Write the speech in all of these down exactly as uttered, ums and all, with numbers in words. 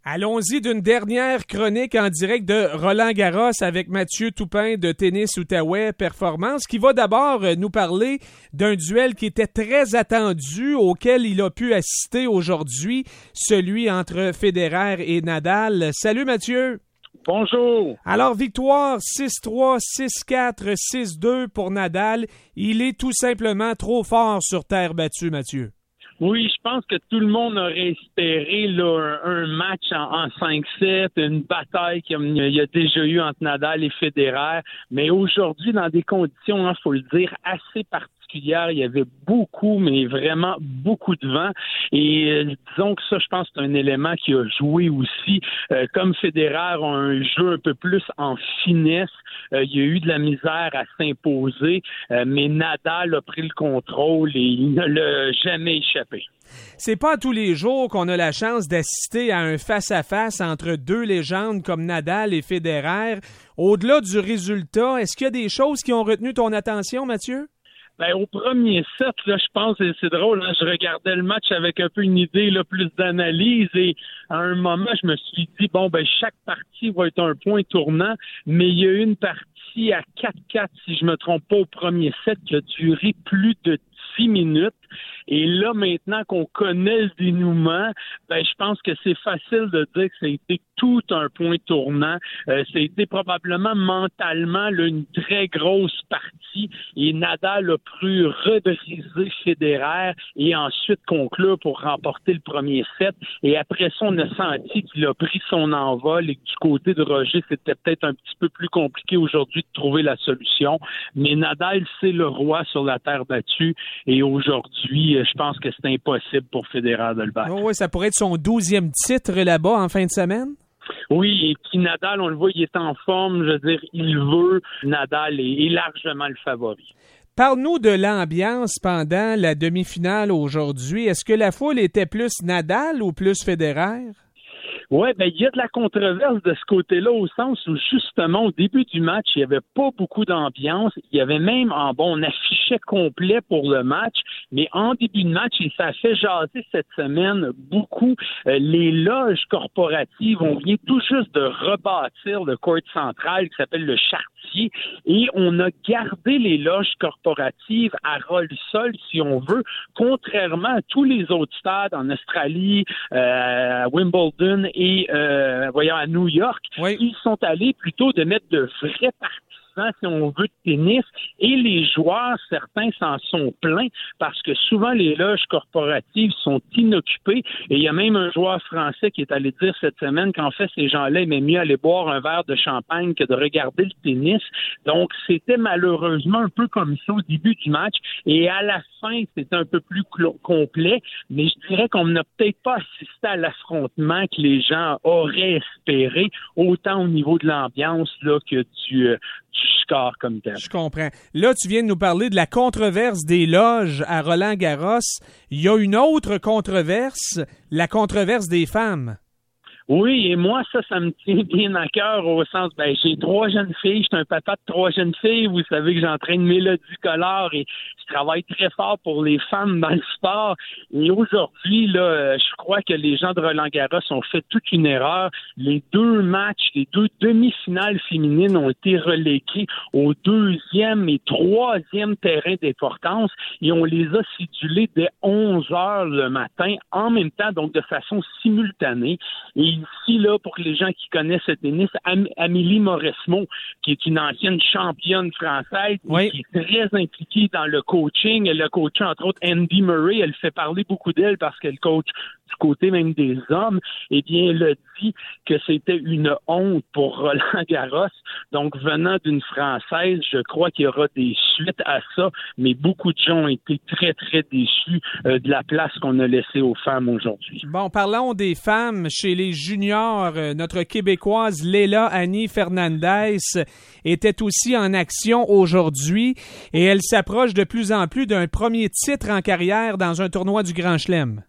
Allons-y d'une dernière chronique en direct de Roland-Garros avec Mathieu Toupin de Tennis Outaouais Performance, qui va d'abord nous parler d'un duel qui était très attendu, auquel il a pu assister aujourd'hui, celui entre Federer et Nadal. Salut Mathieu! Bonjour! Alors, victoire six trois, six quatre, six deux pour Nadal. Il est tout simplement trop fort sur terre battue, Mathieu. Oui, je pense que tout le monde aurait espéré là, un, un match en, en cinq sept, une bataille qu'il y a déjà eu entre Nadal et Federer. Mais aujourd'hui, dans des conditions, il hein, faut le dire, assez particulières, il y avait beaucoup, mais vraiment beaucoup de vent. Et euh, disons que ça, je pense, c'est un élément qui a joué aussi. Euh, comme Federer a un jeu un peu plus en finesse, euh, il y a eu de la misère à s'imposer, euh, mais Nadal a pris le contrôle et il ne l'a jamais échappé. C'est pas tous les jours qu'on a la chance d'assister à un face-à-face entre deux légendes comme Nadal et Federer. Au-delà du résultat, est-ce qu'il y a des choses qui ont retenu ton attention, Mathieu? Ben, au premier set, là, je pense, et c'est drôle, hein, je regardais le match avec un peu une idée, là, plus d'analyse, et à un moment, je me suis dit, bon, ben, chaque partie va être un point tournant, mais il y a eu une partie à quatre quatre, si je me trompe pas, au premier set, qui a duré plus de six minutes. Et là, maintenant qu'on connaît le dénouement, ben, je pense que c'est facile de dire que ça a été tout un point tournant. Euh, ça a été probablement mentalement là, une très grosse partie. Et Nadal a pu rebriser Federer et ensuite conclure pour remporter le premier set. Et après ça, on a senti qu'il a pris son envol et que du côté de Roger, c'était peut-être un petit peu plus compliqué aujourd'hui de trouver la solution. Mais Nadal, c'est le roi sur la terre battue. Et aujourd'hui, je pense que c'est impossible pour Federer de le battre. Oh oui, ça pourrait être son douzième titre là-bas en fin de semaine. Oui, et puis Nadal, on le voit, il est en forme. Je veux dire, il veut. Nadal est, est largement le favori. Parle-nous de l'ambiance pendant la demi-finale aujourd'hui. Est-ce que la foule était plus Nadal ou plus Federer? Oui, ben il y a de la controverse de ce côté-là au sens où justement au début du match, il n'y avait pas beaucoup d'ambiance. Il y avait même en bon, on affichait complet pour le match, mais en début de match, et ça a fait jaser cette semaine beaucoup. Euh, les loges corporatives, on vient tout juste de rebâtir le court central qui s'appelle le Chartier, et on a gardé les loges corporatives à ras-le-sol, si on veut, contrairement à tous les autres stades en Australie, euh, à Wimbledon et euh, voyons à New York, oui. Ils sont allés plutôt de mettre de vrais partisans, si on veut, de tennis, et les joueurs, certains s'en sont plaints parce que souvent les loges corporatives sont inoccupées, et il y a même un joueur français qui est allé dire cette semaine qu'en fait ces gens-là aimaient mieux aller boire un verre de champagne que de regarder le tennis. Donc c'était malheureusement un peu comme ça au début du match, et à la fin c'était un peu plus cl- complet, mais je dirais qu'on n'a peut-être pas assisté à l'affrontement que les gens auraient espéré, autant au niveau de l'ambiance là que du euh, du score comme tel. Je comprends. Là, tu viens de nous parler de la controverse des loges à Roland-Garros. Il y a une autre controverse, la controverse des femmes. Oui, et moi, ça, ça me tient bien à cœur au sens, ben, j'ai trois jeunes filles, je suis un papa de trois jeunes filles, vous savez que j'entraîne Mélodie Collard et je travaille très fort pour les femmes dans le sport. Et aujourd'hui, là, je crois que les gens de Roland-Garros ont fait toute une erreur. Les deux matchs, les deux demi-finales féminines ont été relégués au deuxième et troisième terrain d'importance et on les a cédulés dès onze heures le matin, en même temps, donc de façon simultanée. Et ici, là, pour les gens qui connaissent le tennis, Am- Amélie Mauresmo, qui est une ancienne championne française, oui. Qui est très impliquée dans le coaching. Elle a coaché, entre autres, Andy Murray. Elle fait parler beaucoup d'elle parce qu'elle coach du côté même des hommes. Eh bien, elle a dit que c'était une honte pour Roland-Garros. Donc, venant d'une Française, je crois qu'il y aura des suites à ça, mais beaucoup de gens ont été très, très déçus euh, de la place qu'on a laissée aux femmes aujourd'hui. Bon, parlons des femmes. Chez les juniors, euh, notre Québécoise Léla Annie Fernandez était aussi en action aujourd'hui et elle s'approche de plus en plus d'un premier titre en carrière dans un tournoi du Grand Chelem.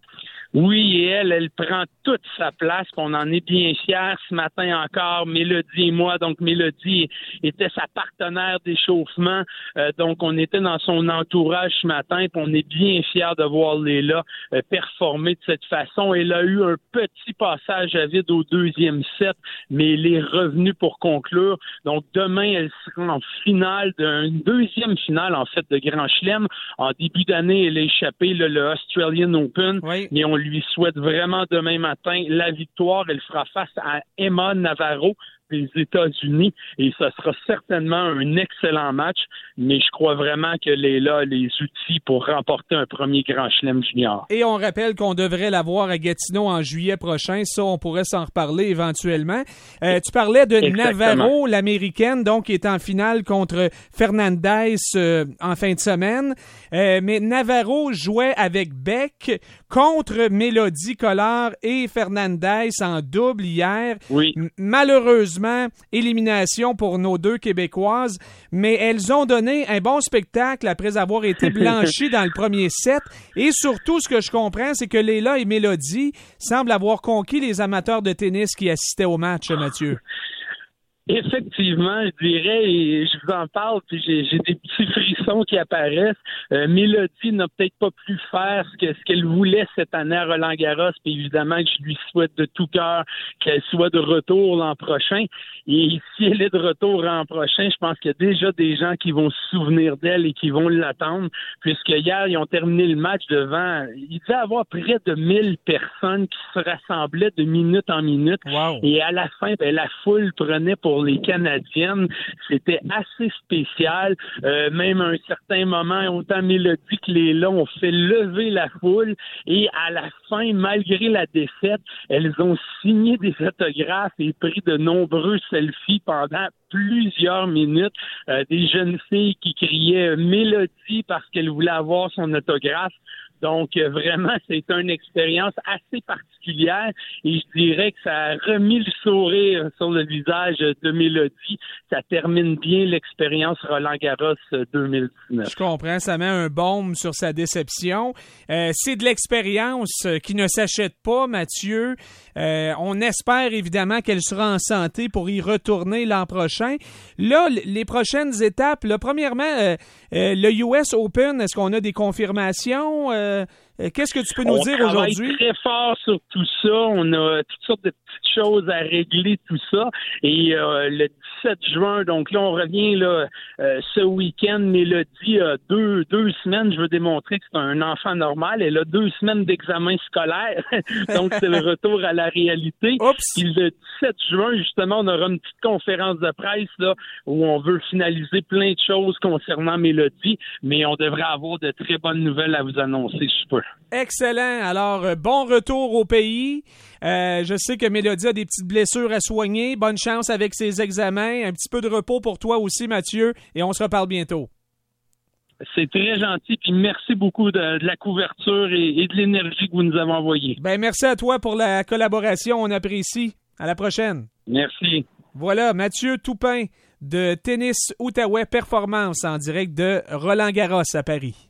Oui, et elle, elle prend toute sa place. On en est bien fiers ce matin encore, Mélodie et moi. Donc, Mélodie était sa partenaire d'échauffement. Euh, donc, on était dans son entourage ce matin. Puis on est bien fiers de voir Léla euh, performer de cette façon. Elle a eu un petit passage à vide au deuxième set, mais elle est revenue pour conclure. Donc, demain, elle sera en finale, d'une deuxième finale, en fait, de Grand Chelem. En début d'année, elle a échappé là, le Australian Open. Oui. Mais on lui souhaite vraiment demain matin la victoire. Elle fera face à Emma Navarro des États-Unis et ce sera certainement un excellent match, mais je crois vraiment que Léla a les outils pour remporter un premier Grand Chelem junior. Et on rappelle qu'on devrait l'avoir à Gatineau en juillet prochain. Ça, on pourrait s'en reparler éventuellement. Euh, tu parlais de Exactement. Navarro, l'Américaine, donc qui est en finale contre Fernandez euh, en fin de semaine. Euh, mais Navarro jouait avec Beck contre Mélodie Collard et Fernandez en double hier. Oui. M- malheureusement, élimination pour nos deux Québécoises, mais elles ont donné un bon spectacle après avoir été blanchies dans le premier set. Et surtout, ce que je comprends, c'est que Léla et Mélodie semblent avoir conquis les amateurs de tennis qui assistaient au match, Mathieu. Effectivement, je dirais, et je vous en parle, puis j'ai, j'ai des petits frissons qui apparaissent. Euh, Mélodie n'a peut-être pas pu faire ce, que, ce qu'elle voulait cette année à Roland-Garros, puis évidemment que je lui souhaite de tout cœur qu'elle soit de retour l'an prochain. Et si elle est de retour l'an prochain, je pense qu'il y a déjà des gens qui vont se souvenir d'elle et qui vont l'attendre, puisque hier, ils ont terminé le match devant, il devait y avoir près de mille personnes qui se rassemblaient de minute en minute. Wow. Et à la fin, ben, la foule prenait pour les Canadiennes. C'était assez spécial. Euh, même à un certain moment, autant Mélodie que Léla ont fait lever la foule et à la fin, malgré la défaite, elles ont signé des autographes et pris de nombreux selfies pendant plusieurs minutes. Euh, des jeunes filles qui criaient Mélodie parce qu'elles voulaient avoir son autographe. Donc, euh, vraiment, c'est une expérience assez particulière et je dirais que ça a remis le sourire sur le visage de Mélodie. Ça termine bien l'expérience Roland-Garros deux mille dix-neuf. Je comprends, ça met un baume sur sa déception. Euh, c'est de l'expérience qui ne s'achète pas, Mathieu. Euh, on espère évidemment qu'elle sera en santé pour y retourner l'an prochain. Là, les prochaines étapes, là, premièrement, euh, euh, le U S Open, est-ce qu'on a des confirmations? Euh, Qu'est-ce que tu peux nous on dire travaille aujourd'hui? Très fort sur tout ça. On a toutes sortes de petites choses à régler, tout ça. Et euh, le dix-sept juin, donc là, on revient là euh, ce week-end. Mélodie a deux, deux semaines. Je veux démontrer que c'est un enfant normal. Elle a deux semaines d'examen scolaire. Donc, c'est le retour à la réalité. Oups! Puis le dix-sept juin, justement, on aura une petite conférence de presse là où on veut finaliser plein de choses concernant Mélodie. Mais on devrait avoir de très bonnes nouvelles à vous annoncer, je peux. Excellent. Alors, euh, bon retour au pays. Euh, je sais que Mélodie a des petites blessures à soigner. Bonne chance avec ses examens. Un petit peu de repos pour toi aussi, Mathieu. Et on se reparle bientôt. C'est très gentil. Puis merci beaucoup de, de la couverture et, et de l'énergie que vous nous avez envoyée. Ben, merci à toi pour la collaboration. On apprécie. À la prochaine. Merci. Voilà, Mathieu Toupin de Tennis Outaouais Performance en direct de Roland-Garros à Paris.